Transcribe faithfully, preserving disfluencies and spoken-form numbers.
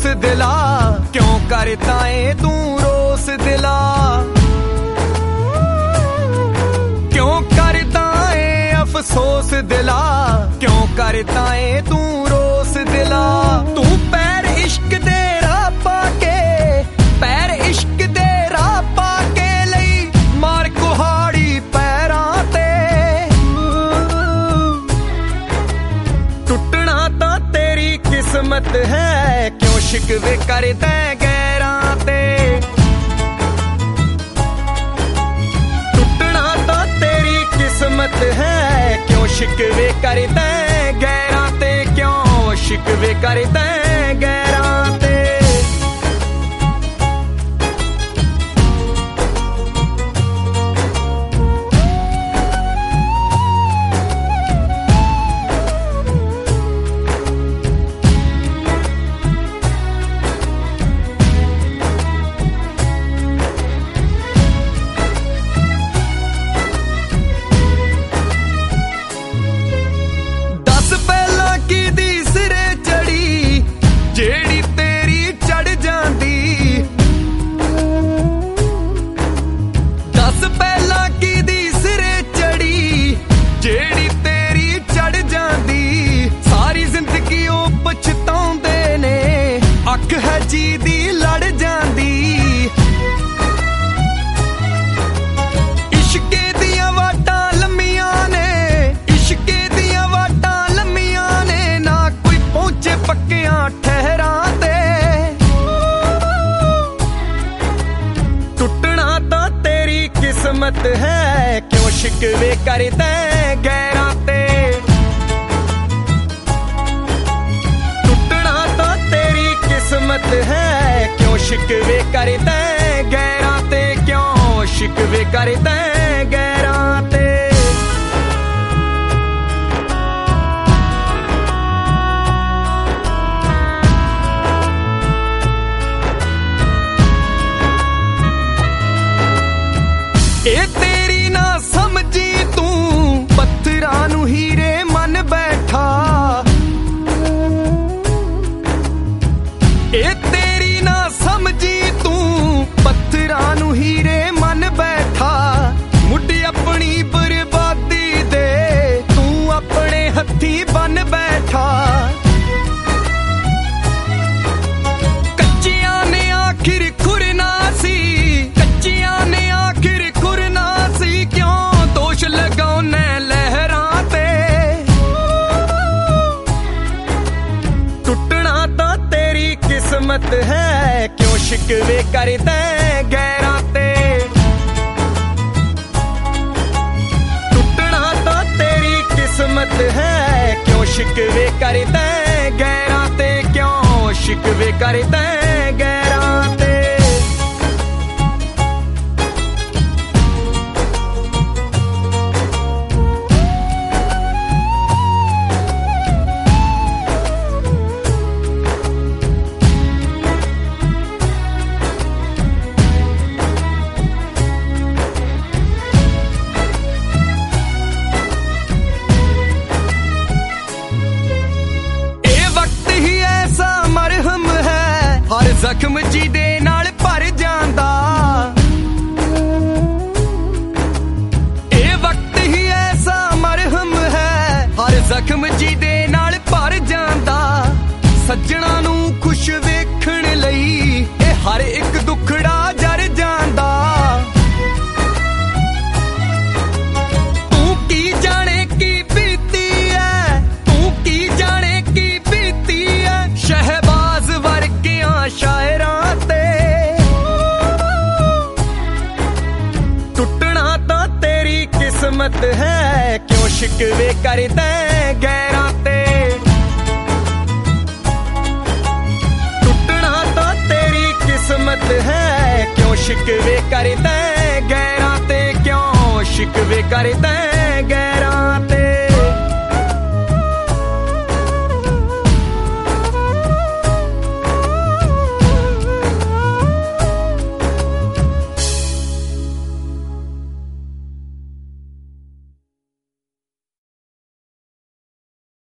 दिला, क्यों करता है तू रोस दिला, क्यों करता है अफसोस दिला, क्यों करता है तू रोस दिला। तू पैर इश्क दे राह पाके, पैर इश्क दे राह पाके लई मार कुहाड़ी पैरां ते, टुटना तां तेरी किस्मत है, क्यों शिकवे करदा गैरां ते, टुटना तां तेरी किस्मत है, क्यों शिकवे करदा गैरां ते, क्यों शिकवे करदा गैरां ते। अख है जी दी लड़ जांदी, इश्के दियां वाटां लम्मियां ने, इश्के दियां वाटां लम्मियां ने, ना कोई पहुंचे पक्कियां ठहरां ते, टुटना तां तेरी किस्मत है, क्यों शिकवे करदा गैरां ते, किस्मत है, क्यों शिकवे करदा गैरां ते, क्यों शिकवे करदा गैरां ते। ए तेरी ना समझी तू पत्थरां नू हीरे मन बैठा, ए तेरी ना समझी तू पत्थरां नू हीरे मन बैठा, मुड्ढी अपनी बर्बादी दे तू अपने हत्थी बन बैठा, कच्चियां ने आखिर खुरना सी, कच्चियां ने आखिर खुरना सी, क्यों दोष लगाउने लहरां ते, टुटना तां तेरी किस्मत है, क्यों शिकवे करदा गैरां ते, टुटना तां तेरी किस्मत है, क्यों शिकवे करदा गैरां ते, क्यों शिकवे करदा गैरां ते। हर जख्म जी दे नाल भर जांदा, ए वक्त ही ऐसा मरहम है, हर जख्म जी दे नाल भर जांदा, सज्जणा नू खुश वेखण लई ए हर एक दुखड़ा जर जांदा, तू की जाने की बीती है, तू की जाने की बीती है, शहबाज वर्गियां शायरां ते, टुटना तां तेरी किस्मत है, क्यों शिकवे करदा गैरां ते, टुटना तां तेरी किस्मत है, क्यों शिकवे करदा गैरां ते, क्यों शिकवे करदा